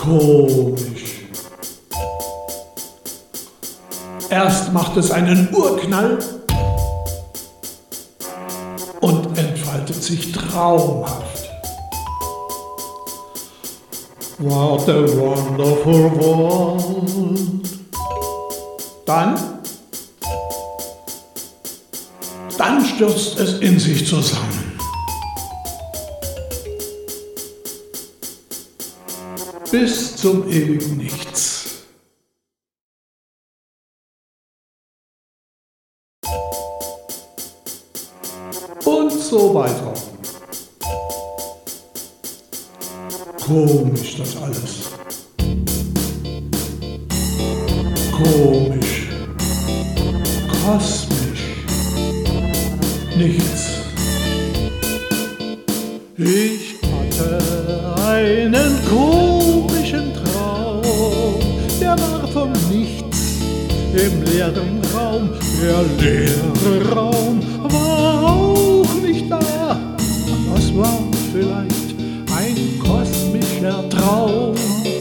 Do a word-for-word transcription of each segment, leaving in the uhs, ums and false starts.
Komisch. Erst macht es einen Urknall und entfaltet sich traumhaft. What a wonderful world. Dann, dann stürzt es in sich zusammen. Bis zum ewigen Nichts. Und so weiter. Komisch das alles. Komisch. Kosmisch. Nichts. Ich hatte einen komischen Traum, der war vom Nichts im leeren Raum. Der leere Raum war auch nicht da, das war vielleicht ein kosmischer Traum.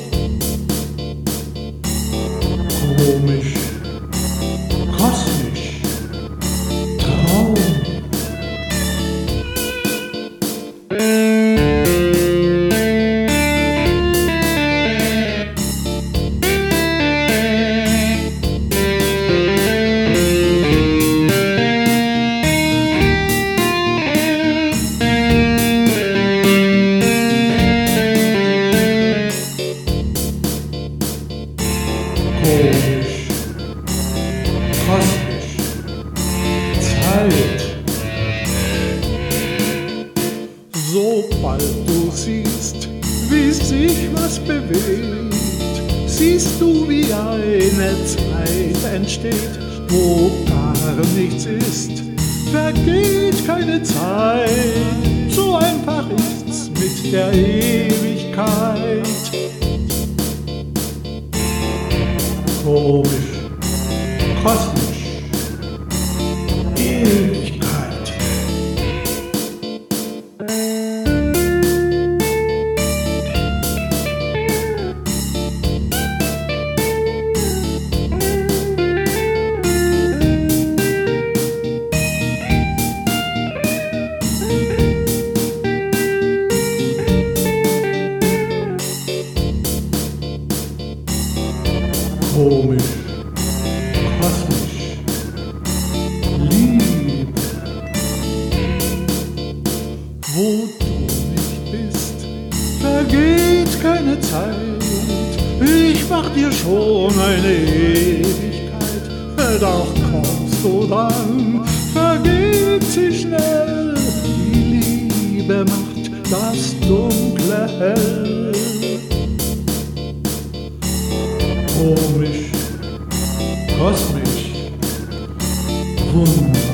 Komisch, kosmisch, Traum. Komisch, kosmisch, Zeit. Sobald du siehst, wie sich was bewegt, siehst du, wie eine Zeit entsteht, wo gar nichts ist, vergeht keine Zeit. So einfach ist's mit der Ewigkeit. Komisch, kosmisch, Ewigkeit. Komisch, kosmisch, Liebe. Wo du nicht bist, vergeht keine Zeit. Ich mach dir schon eine Ewigkeit, doch kommst du dann, vergeht sie schnell. Die Liebe macht das Dunkle hell. Komisch, kosmisch, wunderbar.